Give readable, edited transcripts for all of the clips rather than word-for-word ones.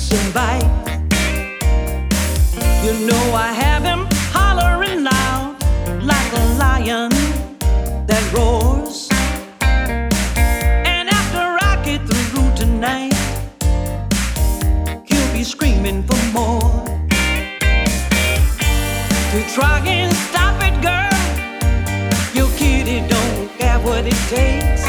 bites and bites. You know I have him hollering loud like a lion that roars. And after I get through tonight, he'll be screaming for more. To try and stop it, girl, your kitty don't have what it takes.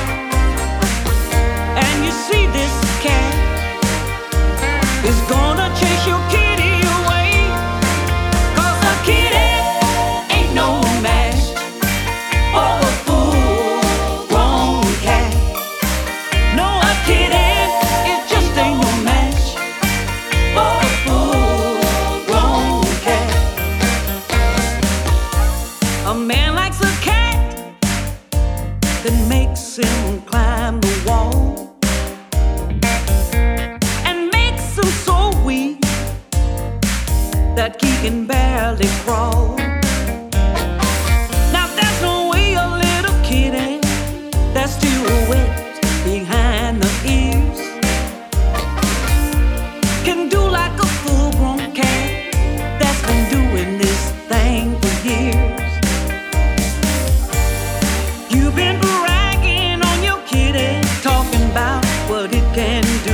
And you see this cat is gonna chase your kitty away. 'Cause a kitty ain't no match for a full-grown cat. No, a kitty, it just ain't no match for a full-grown cat. A man likes a cat that makes him climb the wall and makes him so weak that he can barely crawl. Now there's no way a little kitty that's still wet behind the ears can do like a full-grown cat that's been doing this thing for years. You've been bragging on your kitty, talking about what it can do.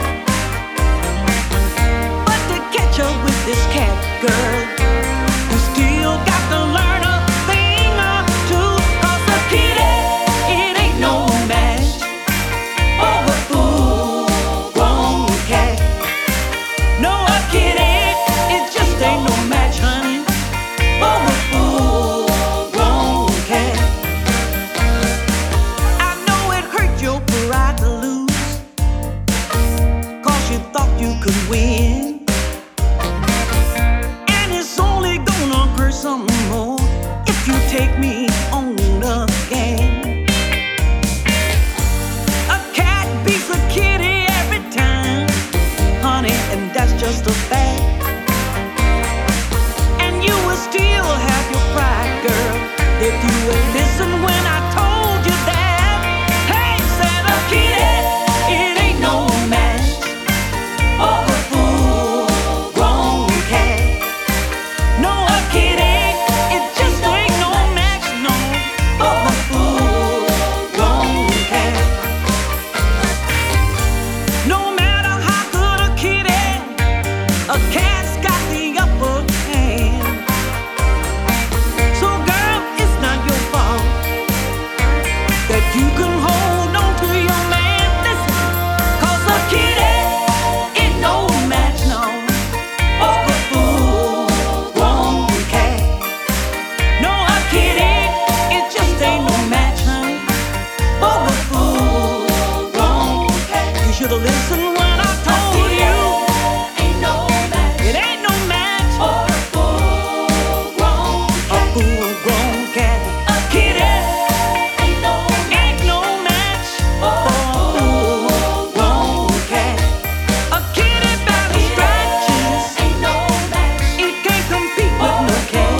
But to catch up with this cat, girl, you still got to learn a thing or two. 'Cause a kitty, it ain't no match for a full-grown cat. No, a kitty, it just ain't no match, honey, for a full-grown cat. I know it hurt your pride to lose, 'cause you thought you could win. And it's only gonna hurt some more if you take me on again. A cat beats a kitty every time, honey, and that's just a fact. And you will still have your pride, girl, if you would listen when I told you that. Hey, said a kitty, it ain't no match for a full-grown cat. No, a kitty, it just ain't no match, no, for a full-grown cat. No matter how good a kitty, a cat's got the upper hand. So girl, it's not your fault that you can hold on to your man. Listen, 'cause a kitty ain't no match, no, for a full-grown cat. No, a kitty, it just ain't no match, honey, for a full-grown cat. You should've listened when I told you. Ain't no match. It ain't no match for a full-grown cat. A full-grown cat. A kitty ain't no match for a full-grown cat. A kitty barely scratches. Ain't no match. It can't compete with no cat.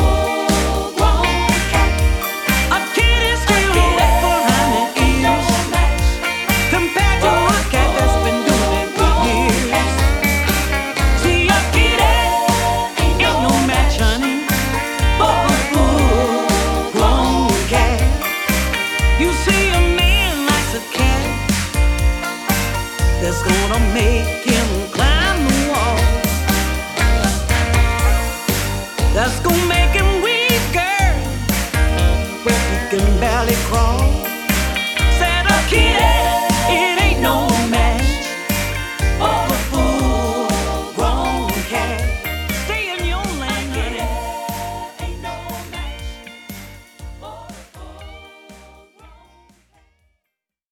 A kitty's still wet behind the ears compared to a cat that's been doing it for years. See, a kitty ain't no match, honey, for a full-grown cat. You see, a man likes a cat that's gonna make him climb the wall. That's